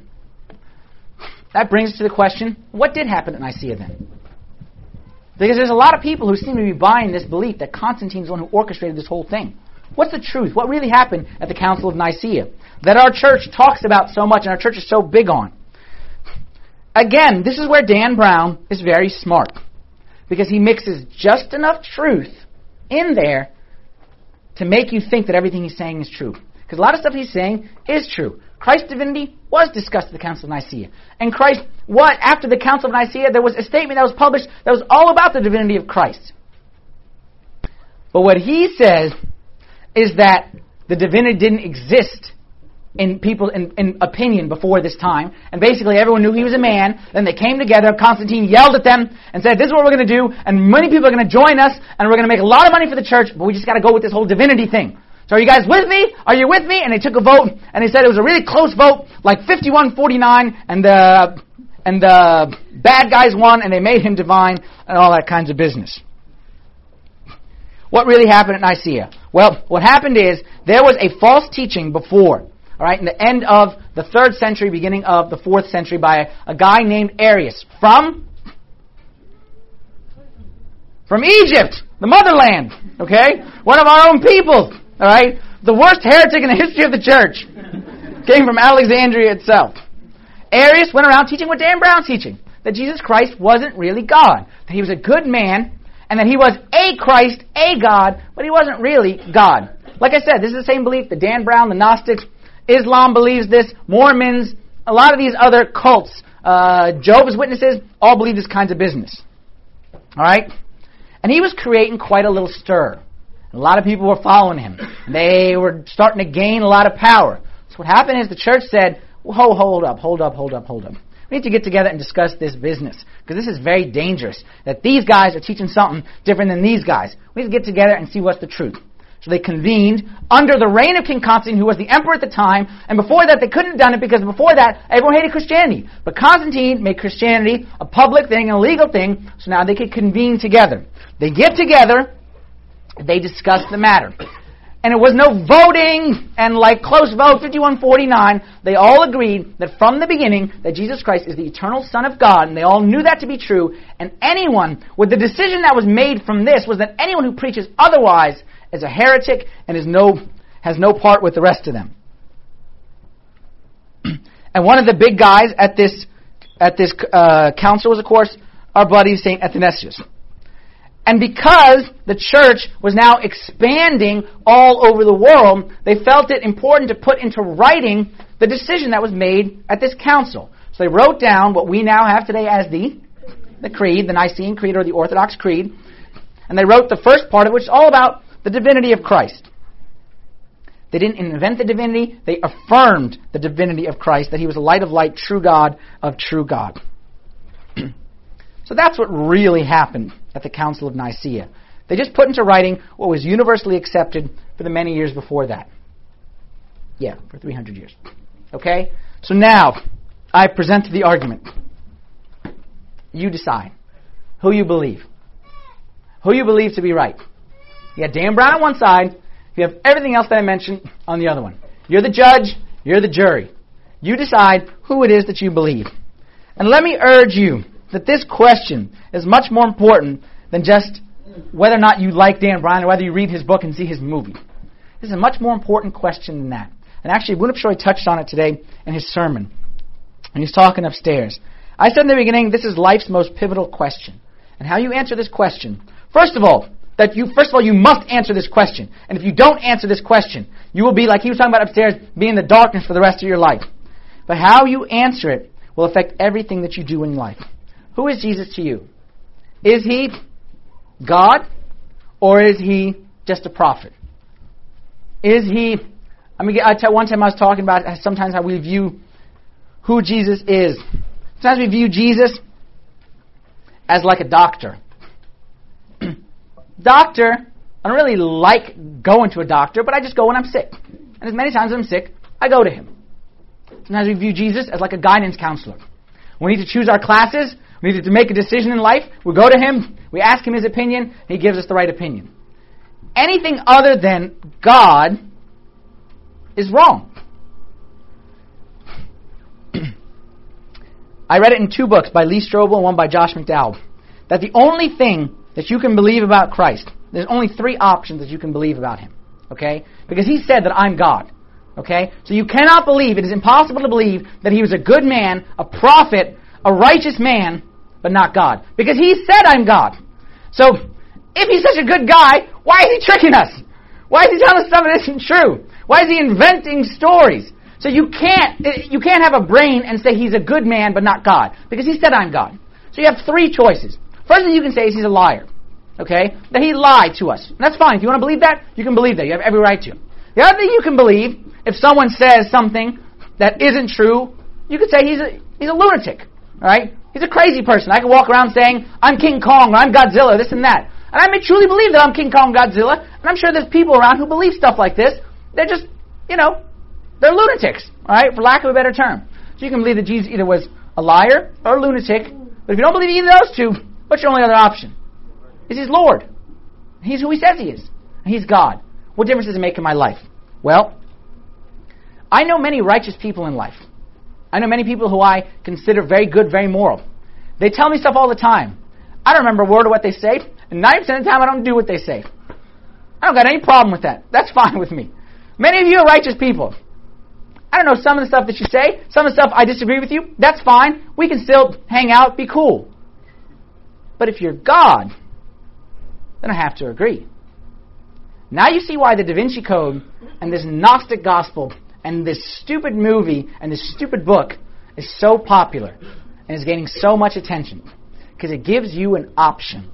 that brings us to the question, what did happen at Nicaea then? Because there's a lot of people who seem to be buying this belief that Constantine is the one who orchestrated this whole thing. What's the truth? What really happened at the Council of Nicaea that our church talks about so much and our church is so big on? Again, this is where Dan Brown is very smart, because he mixes just enough truth in there to make you think that everything he's saying is true. Because a lot of stuff he's saying is true. Christ's divinity was discussed at the Council of Nicaea. And after the Council of Nicaea, there was a statement that was published that was all about the divinity of Christ. But what he says is that the divinity didn't exist in people in opinion before this time, and basically everyone knew he was a man. Then they came together, Constantine yelled at them and said, this is what we're going to do, and many people are going to join us, and we're going to make a lot of money for the church, but we just got to go with this whole divinity thing. So are you guys with me? Are you with me? And they took a vote, and they said it was a really close vote, like 51-49, and the bad guys won, and they made him divine, and all that kinds of business. What really happened at Nicaea? Well, what happened is there was a false teaching before. All right, in the end of the 3rd century, beginning of the 4th century, by a guy named Arius from Egypt, the motherland, okay? One of our own people, all right? The worst heretic in the history of the church came from Alexandria itself. Arius went around teaching what Dan Brown's teaching, that Jesus Christ wasn't really God, that he was a good man, and that he was a Christ, a God, but he wasn't really God. Like I said, this is the same belief that Dan Brown, the Gnostics, Islam believes this, Mormons, a lot of these other cults, Jehovah's Witnesses, all believe this kinds of business. All right? And he was creating quite a little stir. A lot of people were following him. They were starting to gain a lot of power. So what happened is the church said, whoa, hold up. We need to get together and discuss this business, because this is very dangerous, that these guys are teaching something different than these guys. We need to get together and see what's the truth. So they convened under the reign of King Constantine, who was the emperor at the time, and before that they couldn't have done it because before that everyone hated Christianity. But Constantine made Christianity a public thing, a legal thing, so now they could convene together. They get together, they discuss the matter. And it was no voting and like close vote, 51-49. They all agreed that from the beginning that Jesus Christ is the eternal Son of God, and they all knew that to be true. And anyone, with the decision that was made from this, was that anyone who preaches otherwise is a heretic and has no part with the rest of them. And one of the big guys at this council was, of course, our buddy St. Athanasius. And because the church was now expanding all over the world, they felt it important to put into writing the decision that was made at this council. So they wrote down what we now have today as the Creed, the Nicene Creed or the Orthodox Creed. And they wrote the first part of which is all about the divinity of Christ. They didn't invent the divinity, they affirmed the divinity of Christ, that he was a light of light, true God of true God. So that's what really happened at the Council of Nicaea. They just put into writing what was universally accepted for the many years before that. Yeah, for 300 years. Okay? So now, I present the argument. You decide who you believe. Who you believe to be right. You have Dan Brown on one side, you have everything else that I mentioned on the other one. You're the judge, you're the jury. You decide who it is that you believe. And let me urge you that this question is much more important than just whether or not you like Dan Brown or whether you read his book and see his movie. This is a much more important question than that. And actually, William Choi touched on it today in his sermon. And he's talking upstairs. I said in the beginning, this is life's most pivotal question. And how you answer this question, first of all, you must answer this question. And if you don't answer this question, you will be, like he was talking about upstairs, be in the darkness for the rest of your life. But how you answer it will affect everything that you do in life. Who is Jesus to you? Is he God, or is he just a prophet? Is he... one time I was talking about sometimes how we view who Jesus is. Sometimes we view Jesus as like a doctor. Doctor, I don't really like going to a doctor, but I just go when I'm sick. And as many times as I'm sick, I go to him. Sometimes we view Jesus as like a guidance counselor. We need to choose our classes. We need to make a decision in life. We go to him. We ask him his opinion. And he gives us the right opinion. Anything other than God is wrong. I read it in 2 books by Lee Strobel and one by Josh McDowell, that the only thing that you can believe about Christ, there's only 3 options that you can believe about him. Okay? Because he said that I'm God. Okay? So you cannot believe, it is impossible to believe that he was a good man, a prophet, a righteous man, but not God. Because he said I'm God. So, if he's such a good guy, why is he tricking us? Why is he telling us stuff that isn't true? Why is he inventing stories? So you can't have a brain and say he's a good man but not God. Because he said I'm God. So you have 3 choices. First thing you can say is he's a liar. Okay? That he lied to us. And that's fine. If you want to believe that, you can believe that. You have every right to. The other thing you can believe, if someone says something that isn't true, you could say he's a lunatic. Alright? He's a crazy person. I could walk around saying, I'm King Kong, or I'm Godzilla, this and that. And I may truly believe that I'm King Kong, Godzilla, and I'm sure there's people around who believe stuff like this. They're just, they're lunatics, alright, for lack of a better term. So you can believe that Jesus either was a liar or a lunatic, but if you don't believe either of those 2, what's your only other option? Is he's Lord. He's who he says he is. And he's God. What difference does it make in my life? Well, I know many righteous people in life. I know many people who I consider very good, very moral. They tell me stuff all the time. I don't remember a word of what they say, and 90% of the time I don't do what they say. I don't got any problem with that. That's fine with me. Many of you are righteous people. I don't know some of the stuff that you say, some of the stuff I disagree with you. That's fine. We can still hang out, be cool. But if you're God, then I have to agree. Now you see why the Da Vinci Code and this Gnostic gospel and this stupid movie and this stupid book is so popular and is gaining so much attention. Because it gives you an option.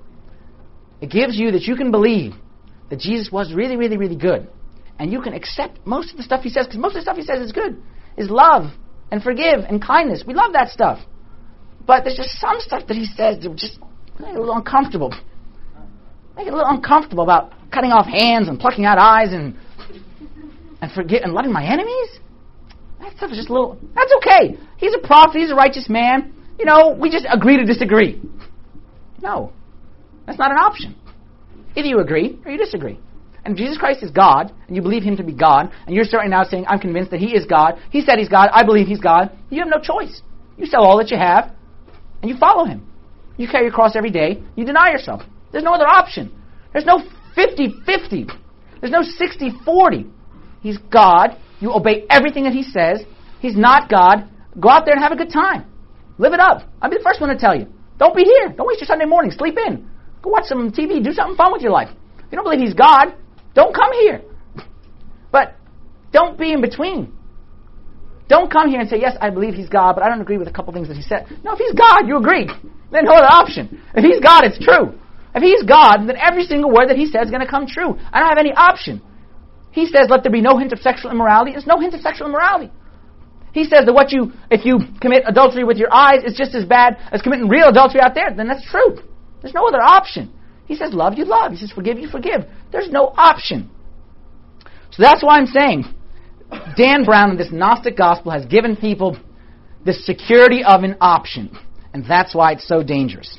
It gives you that you can believe that Jesus was really, really, really good. And you can accept most of the stuff he says, because most of the stuff he says is good. Is love and forgive and kindness. We love that stuff. But there's just some stuff that he says that just make it a little uncomfortable. Make it a little uncomfortable about cutting off hands and plucking out eyes and forget and loving my enemies. That stuff is just a little... That's okay. He's a prophet. He's a righteous man. We just agree to disagree. No. That's not an option. Either you agree or you disagree. And if Jesus Christ is God, and you believe him to be God, and you're starting now saying, I'm convinced that he is God, he said he's God, I believe he's God, you have no choice. You sell all that you have, and you follow him. You carry your cross every day, you deny yourself. There's no other option. There's no 50-50. There's no 60-40. He's God. You obey everything that he says. He's not God. Go out there and have a good time. Live it up. I'll be the first one to tell you. Don't be here. Don't waste your Sunday morning. Sleep in. Go watch some TV. Do something fun with your life. If you don't believe he's God, don't come here. But don't be in between. Don't come here and say, yes, I believe he's God, but I don't agree with a couple things that he said. No, if he's God, you agree. Then no other option. If he's God, it's true. If he's God, then every single word that he says is going to come true. I don't have any option. He says, let there be no hint of sexual immorality. There's no hint of sexual immorality. He says that if you commit adultery with your eyes, it's just as bad as committing real adultery out there. Then that's true. There's no other option. He says, love, you love. He says, forgive, you forgive. There's no option. So that's why I'm saying Dan Brown in this Gnostic gospel has given people the security of an option. And that's why it's so dangerous.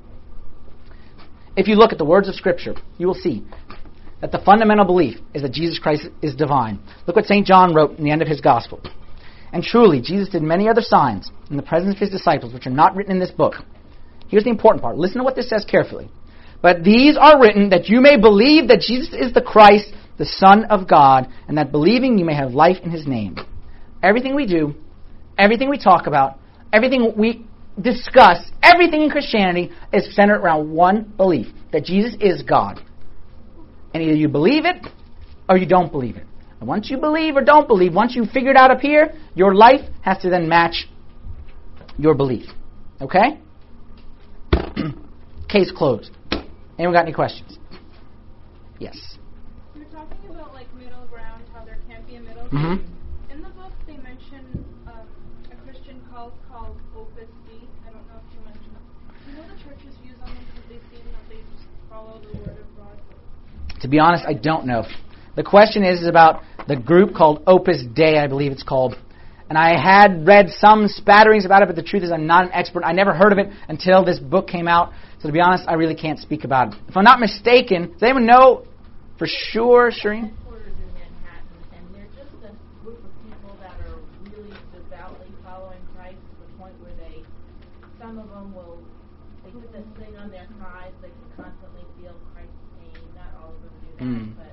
If you look at the words of Scripture, you will see that the fundamental belief is that Jesus Christ is divine. Look what St. John wrote in the end of his gospel. And truly, Jesus did many other signs in the presence of his disciples, which are not written in this book. Here's the important part. Listen to what this says carefully. But these are written that you may believe that Jesus is the Christ, the Son of God, and that believing you may have life in his name. Everything we do, everything we talk about, everything we discuss, everything in Christianity is centered around one belief, that Jesus is God. And either you believe it or you don't believe it. And once you believe or don't believe, once you figure it out up here, your life has to then match your belief. Okay? Case closed. Anyone got any questions? Yes. You're talking about like middle ground, how there can't be a middle Mm-hmm. ground. In the book, they mention a Christian cult called Opus Dei. I don't know if you mentioned it. Do you know the church's views on them? Because they seem that they just follow the word of God. To be honest, I don't know. The question is about the group called Opus Dei, I believe it's called. And I had read some spatterings about it, but the truth is I'm not an expert. I never heard of it until this book came out. So to be honest, I really can't speak about it. If I'm not mistaken, does anyone know for sure, Shireen? Headquarters in Manhattan, and they're just a group of people that are really devoutly following Christ to the point where some of them they put this thing on their thighs, they can constantly feel Christ's pain. Not all of them do that, but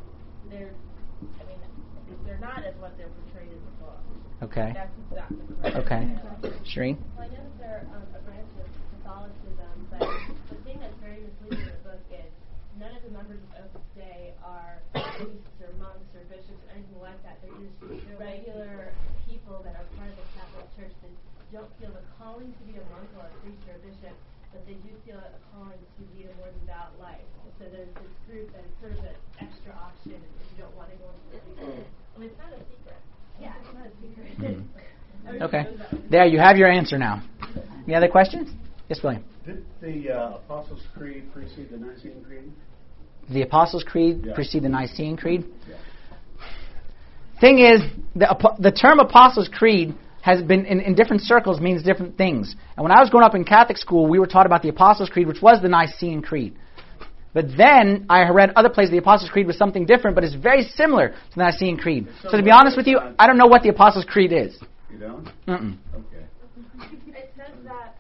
they're not as what they're portrayed in the book. Okay. That's exactly correct. Okay. Shireen? Well, I know that they're a branch of Catholicism, but the thing that's very misleading in the book is none of the members of Opus Dei are priests or monks or bishops or anything like that. They're just regular people that are part of the Catholic Church that don't feel the calling to be a monk or a priest or a bishop, but they do feel a calling to lead a more devout life. So there's this group that is sort of an extra option if you don't want to go into the secret. I mean, it's not a secret. Yeah, it's not a secret. Okay. There, you have your answer now. Any other questions? Yes, William. Did the Apostles' Creed precede the Nicene Creed? The Apostles' Creed precede the Nicene Creed? Yeah. Thing is, the term Apostles' Creed has been, in different circles, means different things. And when I was growing up in Catholic school, we were taught about the Apostles' Creed, which was the Nicene Creed. But then I read other places the Apostles' Creed was something different, but it's very similar to the Nicene Creed. So to be honest with you, I don't know what the Apostles' Creed is. You don't? Mm-mm. Okay. It says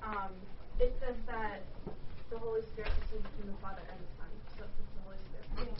that the Holy Spirit is between the Father and the Son. So it's the Holy Spirit.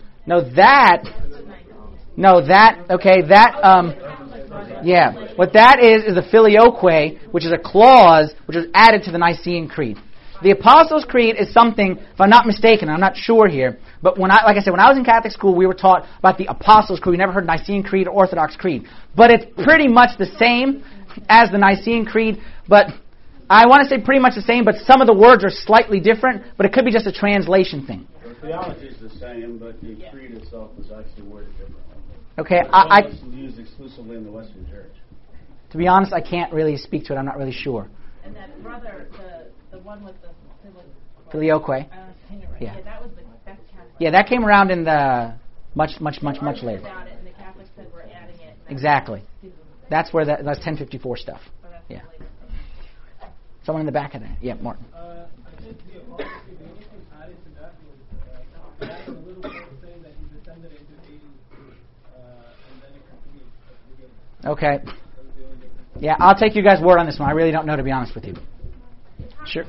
What that is the filioque, which is a clause which was added to the Nicene Creed. The Apostles' Creed is something, if I'm not mistaken, I'm not sure here, but when I was in Catholic school, we were taught about the Apostles' Creed. We never heard Nicene Creed or Orthodox Creed. But it's pretty much the same as the Nicene Creed, but I want to say pretty much the same, but some of the words are slightly different, but it could be just a translation thing. The theology is the same, but the creed itself is actually worded differently. Okay, It's used exclusively in the Western Church. To be honest, I can't really speak to it. I'm not really sure. And that brother, the one with the Filioque. Right. Yeah. That was that's Catholic. Yeah, that came around in the much later. About it, and the Catholics said we're adding it. Exactly. That's where that's 1054 stuff. Yeah. Someone in the back of that. Yeah, Martin. I think the Apostles' Creed, the only thing added to that was adding a little bit saying that he descended into Hades, and then it continues. Okay. Yeah, I'll take you guys' word on this one. I really don't know, to be honest with you. Sure.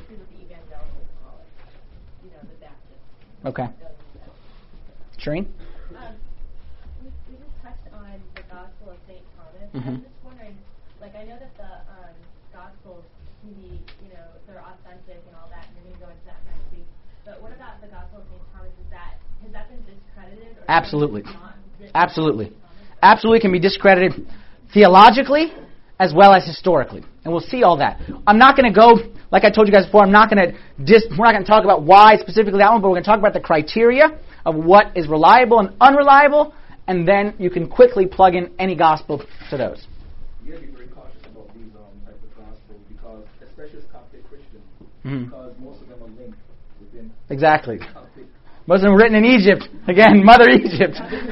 Okay. Shireen? We just touched on the Gospel of St. Thomas. Mm-hmm. I'm just wondering, I know that the Gospels can be, they're authentic and all that, and you're going to go into that next week. But what about the Gospel of St. Thomas? Has that been discredited? Or Absolutely. Absolutely. Absolutely can be discredited theologically as well as historically. And we'll see all that. I'm not going to go, like I told you guys before, we're not going to talk about why specifically that one, but we're going to talk about the criteria of what is reliable and unreliable, and then you can quickly plug in any gospel to those. You got to be very cautious about these type of gospels, because, especially as Coptic Christians, because most of them are linked within Exactly. Coptic. Most of them written in Egypt. Again, Mother Egypt.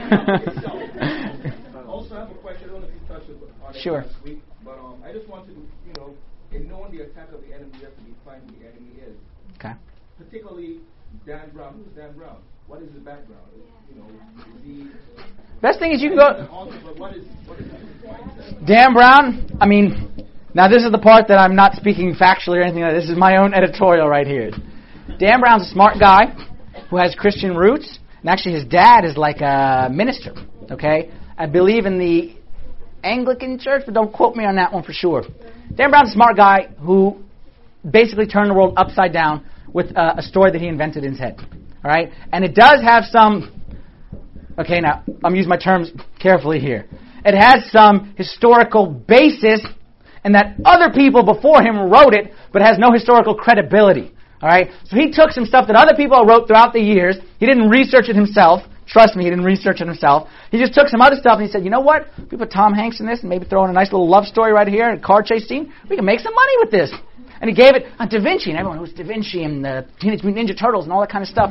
Also, I have a question. I don't know if you touched on it Sure. last week, but I just wanted to, in knowing the attack of the enemy, you have to define who the enemy is. Okay. Particularly Dan Brown. Who's Dan Brown? What is his background? Is he... Best thing is you can go... But what is his mindset? Dan Brown, now this is the part that I'm not speaking factually or anything like that. This is my own editorial right here. Dan Brown's a smart guy who has Christian roots, and actually his dad is like a minister, okay? I believe in the Anglican Church, but don't quote me on that one for sure. Dan Brown's a smart guy who basically turned the world upside down with a story that he invented in his head, all right? And it does have some... Okay, now, I'm using my terms carefully here. It has some historical basis in that other people before him wrote it, but has no historical credibility. All right? So he took some stuff that other people wrote throughout the years. He didn't research it himself. Trust me, he didn't research it himself. He just took some other stuff and he said, you know what? We put Tom Hanks in this and maybe throw in a nice little love story right here, a car chase scene. We can make some money with this. And he gave it Da Vinci, and everyone knows Da Vinci and the Teenage Mutant Ninja Turtles and all that kind of stuff.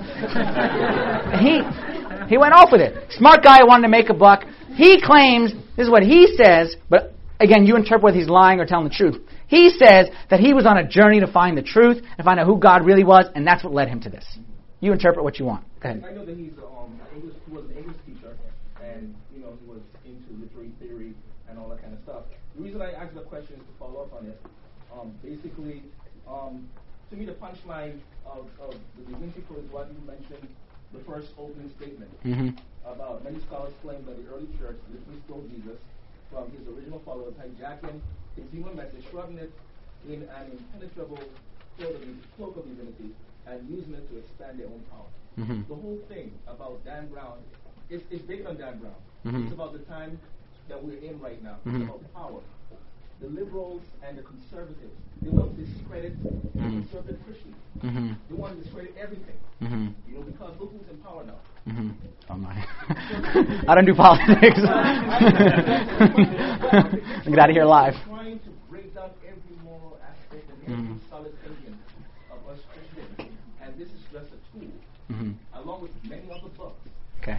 And he went off with it. Smart guy who wanted to make a buck. He claims, this is what he says, but again, you interpret whether he's lying or telling the truth. He says that he was on a journey to find the truth and find out who God really was, and that's what led him to this. You interpret what you want. Go ahead. I know that he was an English teacher, and he was into literary theory and all that kind of stuff. The reason I asked the question is to follow up on it. Basically, to me, the punchline of the Da Vinci Code is what you mentioned, the first opening statement about many scholars claim that the early church literally stole Jesus from his original followers, hijacking his human message, shrouding it in an impenetrable cloak of divinity, and using it to expand their own power. The whole thing about Dan Brown is bigger than Dan Brown. It's about the time that we're in right now. It's about power. The liberals and the conservatives, they want to discredit the conservative Christians. They want to discredit everything. Because look who's in power now. Oh my. I don't do politics. Get out of here live. Trying to break down every moral aspect and every solid thinking of us Christians. And this is just a tool, along with many other books. Okay.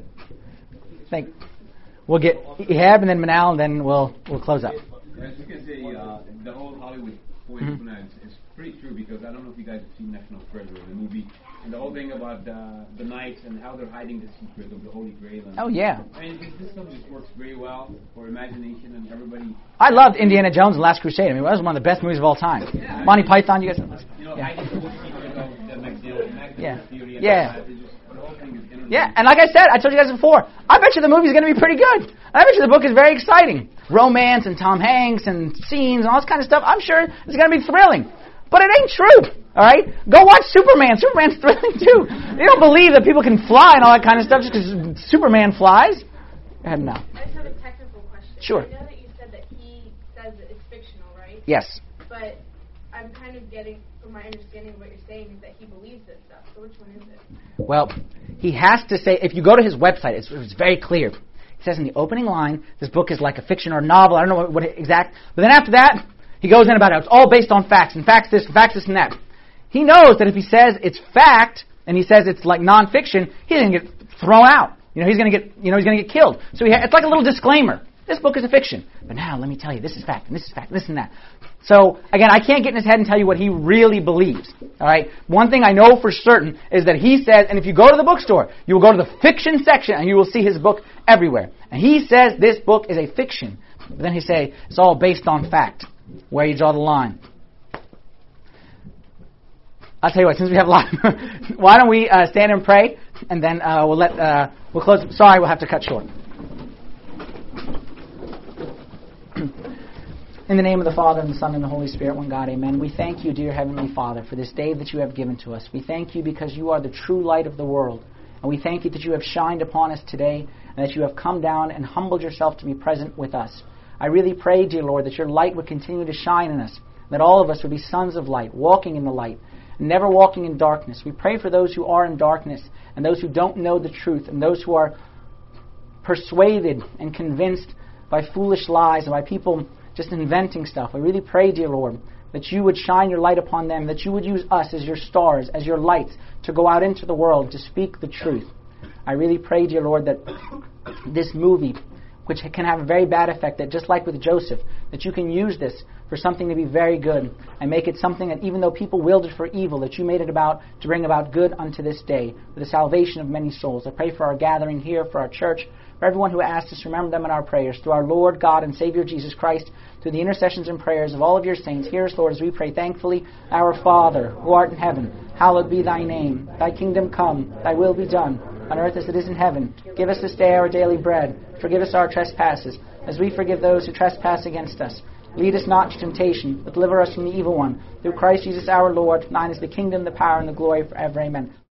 We'll get Ehab and then Manal, and then we'll close up. As you can say, the whole Hollywood point is pretty true, because I don't know if you guys have seen National Treasure, the movie, and the whole thing about the knights and how they're hiding the secret of the Holy Grail. And, oh, yeah. I mean, this stuff just works very well for imagination and everybody. I loved Indiana Jones and Last Crusade. I mean, it was one of the best movies of all time. Yeah, Monty Python, you guys know. Hiding the secret of the Machiavellian theory. And the whole thing is interesting. Yeah, and like I said, I told you guys before, I bet you the movie's going to be pretty good. I bet you the book is very exciting. Romance and Tom Hanks and scenes and all this kind of stuff. I'm sure it's going to be thrilling. But it ain't true, all right? Go watch Superman. Superman's thrilling, too. You don't believe that people can fly and all that kind of stuff just because Superman flies? Go ahead now. I just have a technical question. Sure. I know that you said that he says that it's fictional, right? Yes. But I'm kind of getting, from my understanding of what you're saying, is that he believes this stuff. So which one is it? Well, he has to say, if you go to his website, it's very clear. He says in the opening line, this book is like a fiction or a novel. I don't know what exact. But then after that, he goes in about it. It's all based on facts, and facts this, and that. He knows that if he says it's fact, and he says it's like nonfiction, he's going to get thrown out. He's going to get killed. So it's like a little disclaimer. This book is a fiction. But now, let me tell you, this is fact, and this is fact, this and that. So, again, I can't get in his head and tell you what he really believes. All right? One thing I know for certain is that he says, and if you go to the bookstore, you will go to the fiction section, and you will see his book everywhere. And he says this book is a fiction. But then he say it's all based on fact. Where you draw the line. I'll tell you what, since we have a lot, why don't we stand and pray, and then we'll close. Sorry, we'll have to cut short. In the name of the Father, and the Son, and the Holy Spirit, one God, amen. We thank you, dear Heavenly Father, for this day that you have given to us. We thank you because you are the true light of the world. And we thank you that you have shined upon us today, and that you have come down and humbled yourself to be present with us. I really pray, dear Lord, that your light would continue to shine in us, that all of us would be sons of light, walking in the light, never walking in darkness. We pray for those who are in darkness, and those who don't know the truth, and those who are persuaded and convinced by foolish lies and by people just inventing stuff. I really pray, dear Lord, that you would shine your light upon them, that you would use us as your stars, as your lights, to go out into the world to speak the truth. I really pray, dear Lord, that this movie, which can have a very bad effect, that just like with Joseph, that you can use this for something to be very good and make it something that even though people willed it for evil, that you made it about to bring about good unto this day, for the salvation of many souls. I pray for our gathering here, for our church, for everyone who asked us to remember them in our prayers, through our Lord, God, and Savior Jesus Christ, through the intercessions and prayers of all of your saints. Hear us, Lord, as we pray thankfully. Our Father, who art in heaven, hallowed be thy name. Thy kingdom come, thy will be done, on earth as it is in heaven. Give us this day our daily bread. Forgive us our trespasses, as we forgive those who trespass against us. Lead us not into temptation, but deliver us from the evil one. Through Christ Jesus our Lord, thine is the kingdom, the power, and the glory forever. Amen.